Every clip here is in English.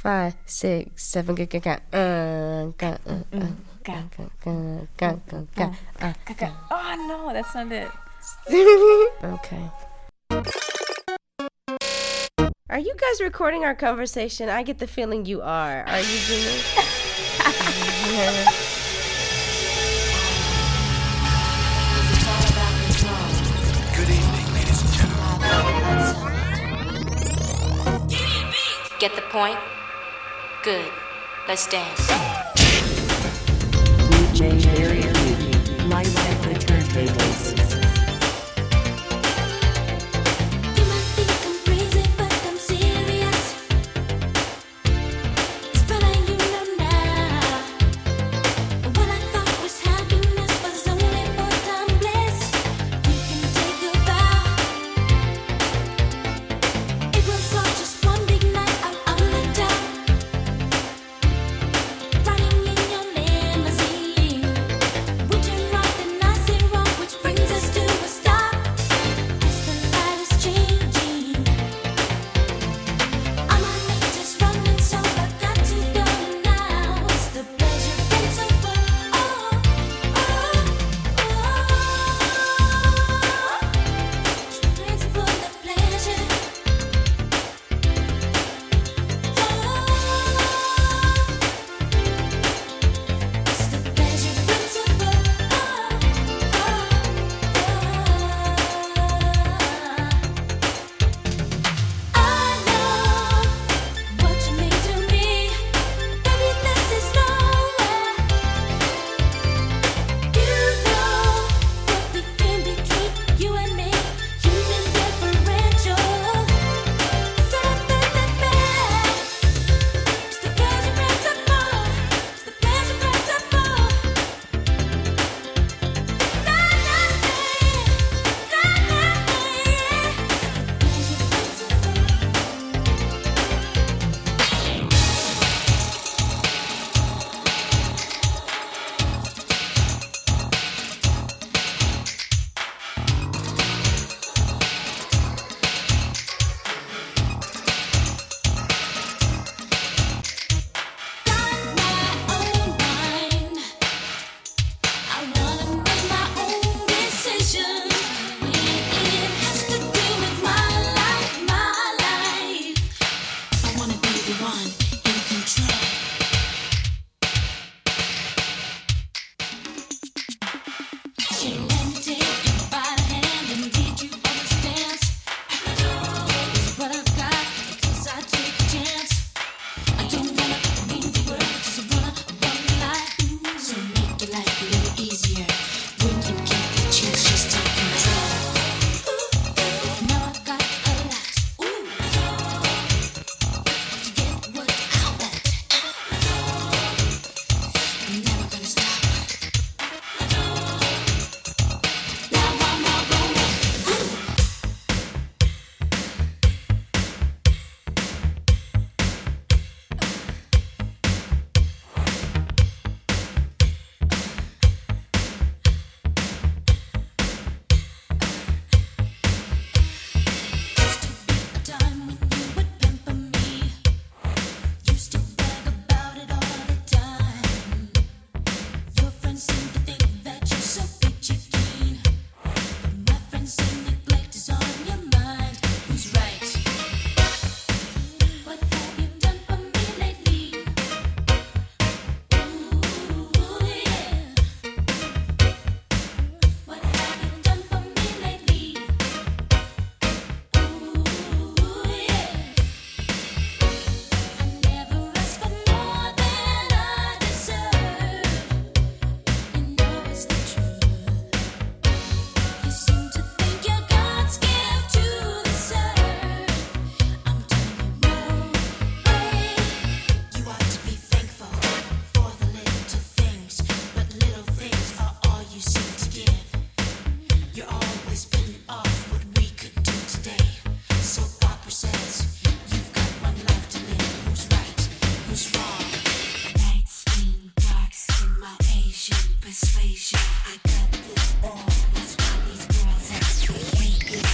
5, 6, 7. Oh no, that's not it. Okay. Are you guys recording our conversation? I get the feeling you are. Are you, Jimmy? Good evening, ladies and gentlemen. Get the point? Good. Let's dance. DJ Barrier, light at the turntables.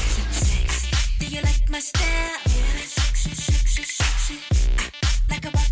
My style, yeah, sexy, sexy, sexy. Like a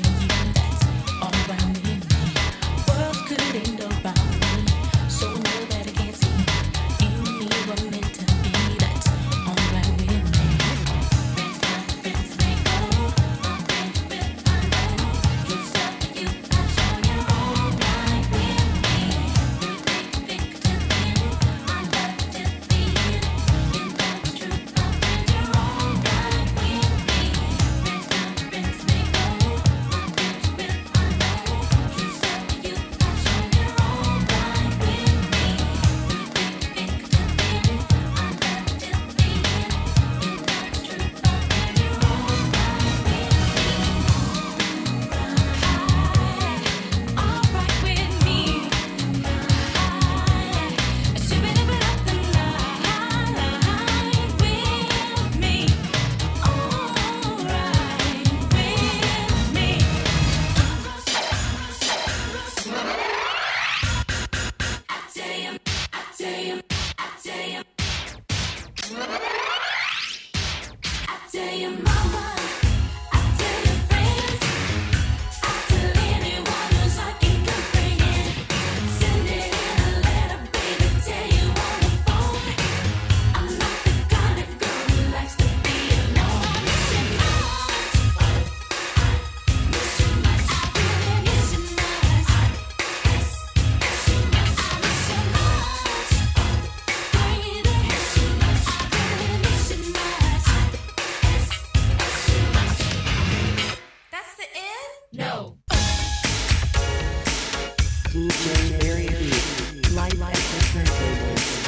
DJ Barry B. Live at the turntables.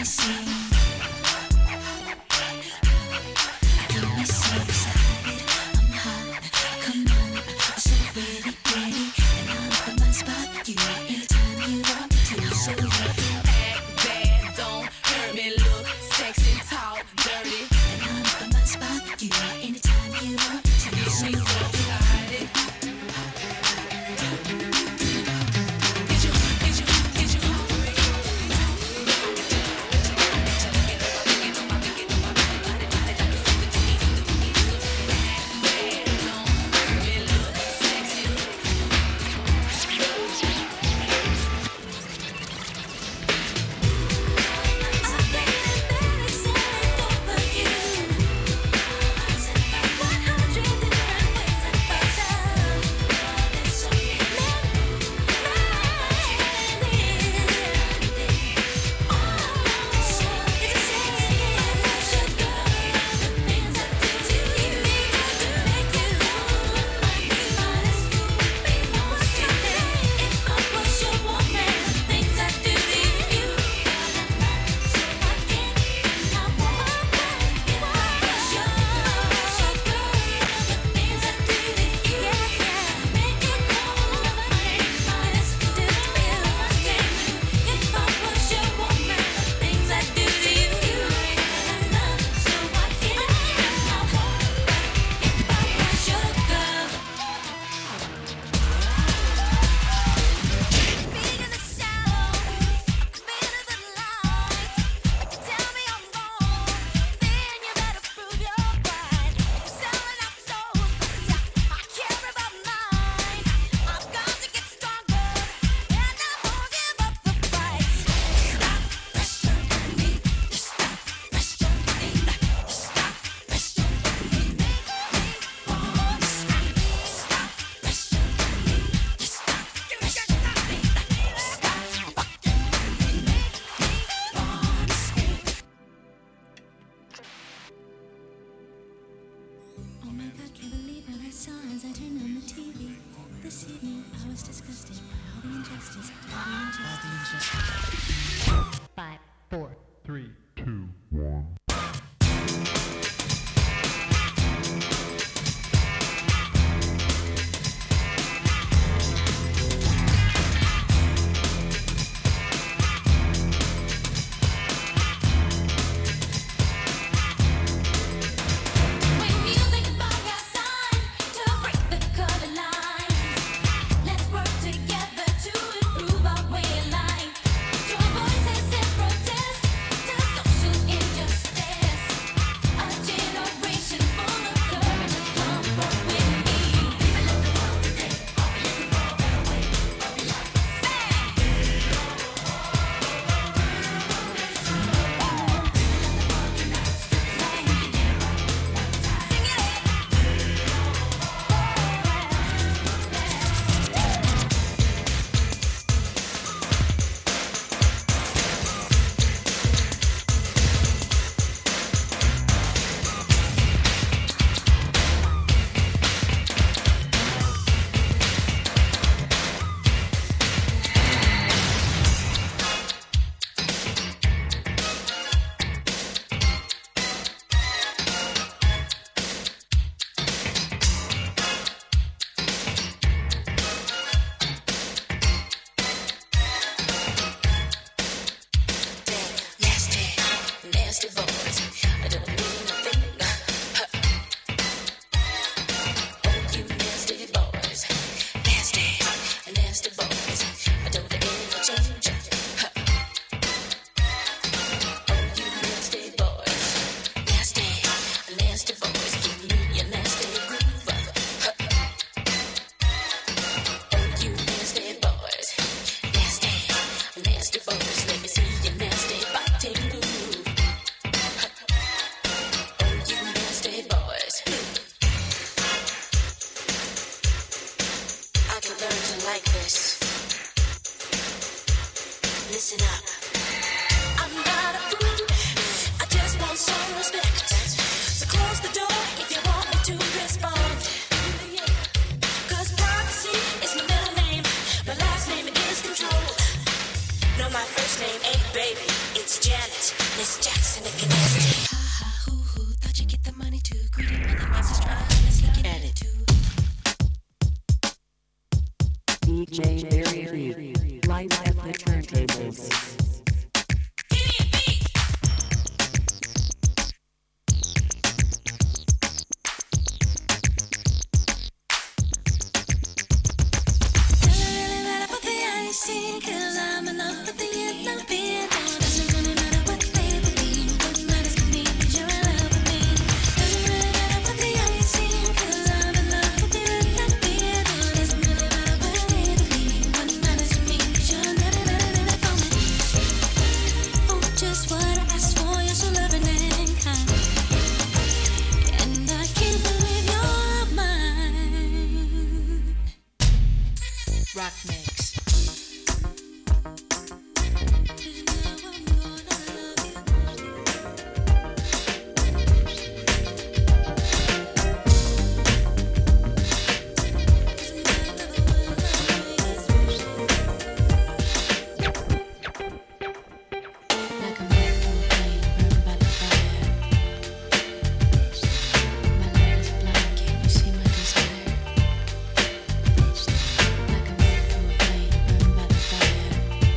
Nasty boys, let me see your nasty body move. Miss Jackson, if you're nasty. Thought you get the money too greedy, motherfuckers trying to sneak it Edit. too. DJ Barry, live at the turntables. Cause I'm in love with the Ethiopian. Doesn't really matter what they believe. What matters to me is you're in love with me. Doesn't really matter what the eyes see. Cause I'm in love with the Ethiopian. Doesn't really matter what they believe. What matters to me is you're for me. Oh, just what I asked for. You're so loving and kind. And I can't believe you're mine. Rock mix. Like a moth to a flame burned by the fire. My love is blind, can't you see my desire? Like a moth to a flame burned by the fire.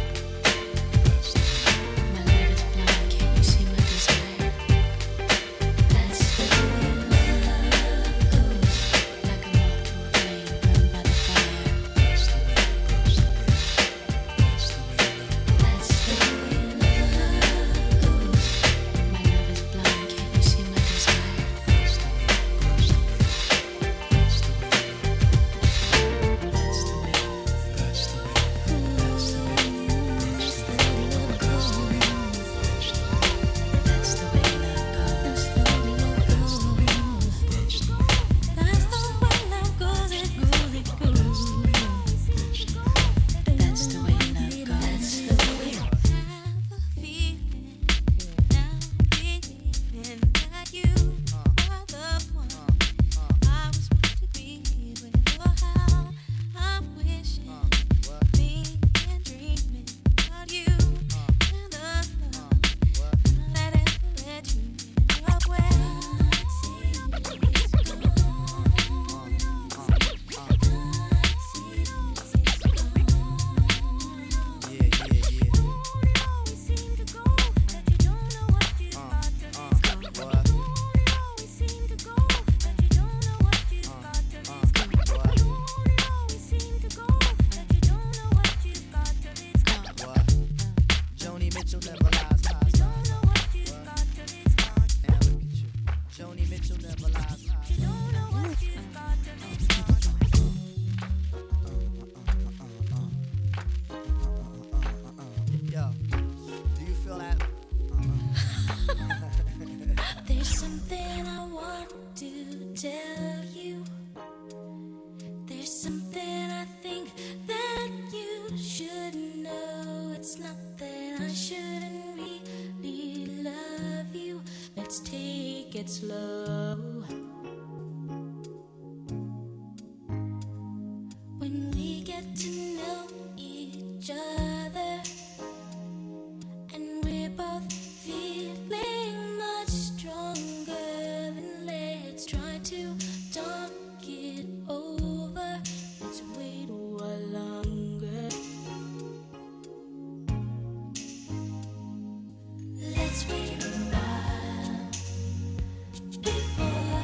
My love is blind, can't you see my desire? That's the way love goes. Like a moth to a flame burned by the fire. That's the way love goes. My love is blind, can't you see my desire? That's the way love goes. That's the way love goes. It goes, it goes. That's the way love goes. That's the way I have a feeling now, feeling that you are the one I was meant to be with. Oh, how I'm wishing, being and dreaming about you and the love that ever let you in love with. Joni Mitchell never lies. Now look at you. Joni Mitchell never lies. Yo, do you feel that? There's something I want to tell you. There's something I think that you should know. It's not that I shouldn't really love you. Let's take it slow. When we get to know each other and we're both feeling much stronger, then let's try to talk it over. Let's wait a while longer. Let's wait a while before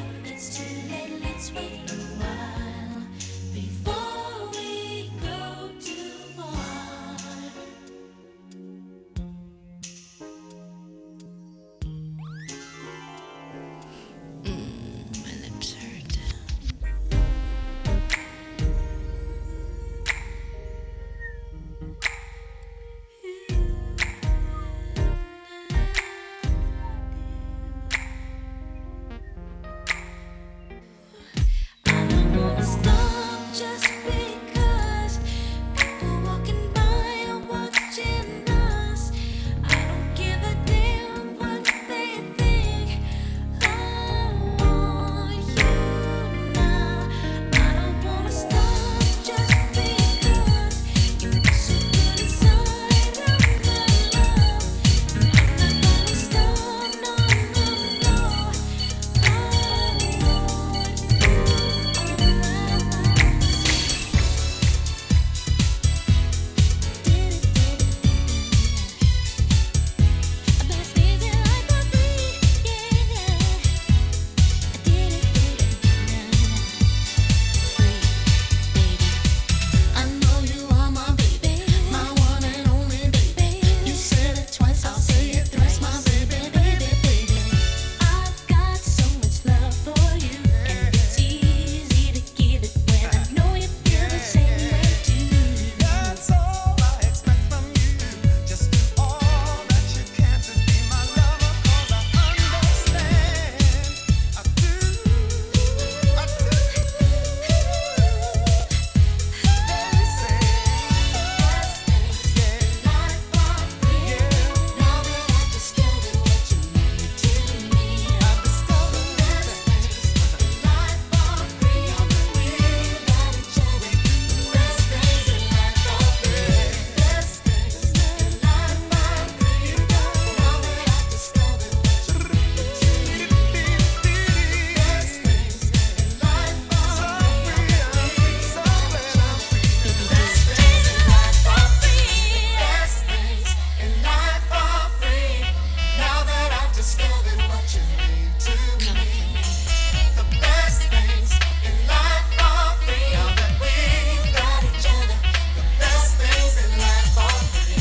discovered what you mean to me. The best things in life are free. Now that we've got each other, the best things in life are free.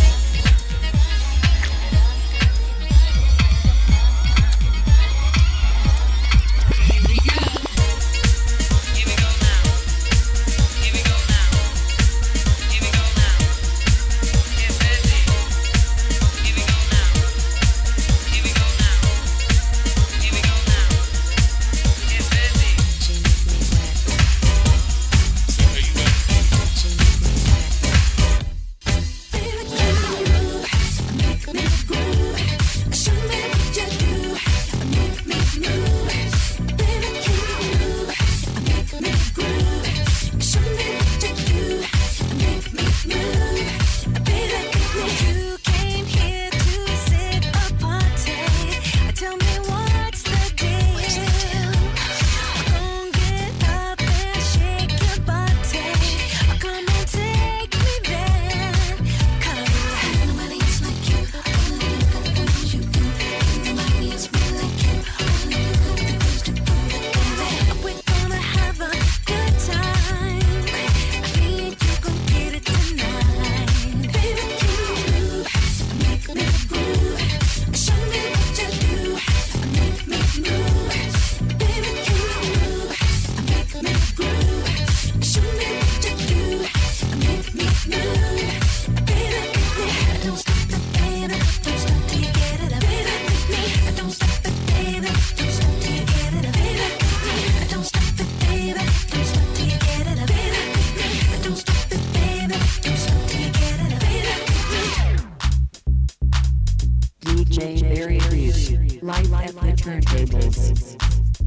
DJ Barry Reed, live at the turntables.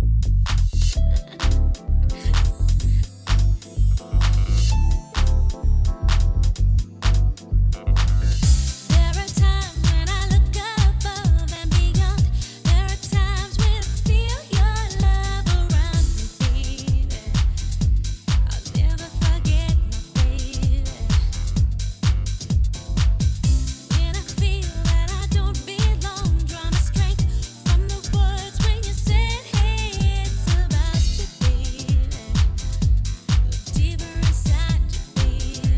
There are times when I look above and beyond. There are times when I feel your love around me, baby. I'll never forget my baby. When I feel that I don't belong, draw my strength from the words when you said, "Hey, it's about you, baby." Look deeper inside you, baby.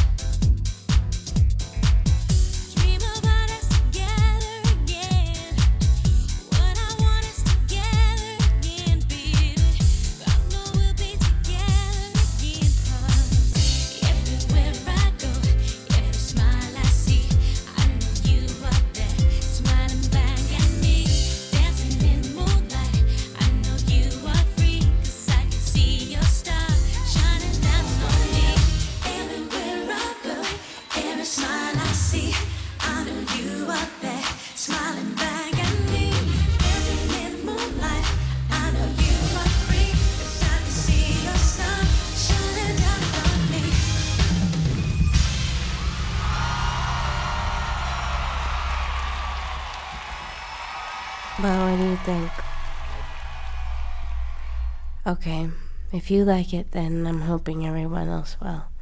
Dream about us together again. What I want is together again, baby. I know we'll be together again, 'cause everywhere I go, every smile I see, I know you are there, smiling back at me, dancing in moonlight. I know you are free, 'cause I can see your star shining down on me. Everywhere I go, every smile I see, I know you are there, smiling back at me, dancing in moonlight. I know you are free, 'cause I can see your star shining down on me. Well, what do you think? Okay, if you like it, then I'm hoping everyone else will.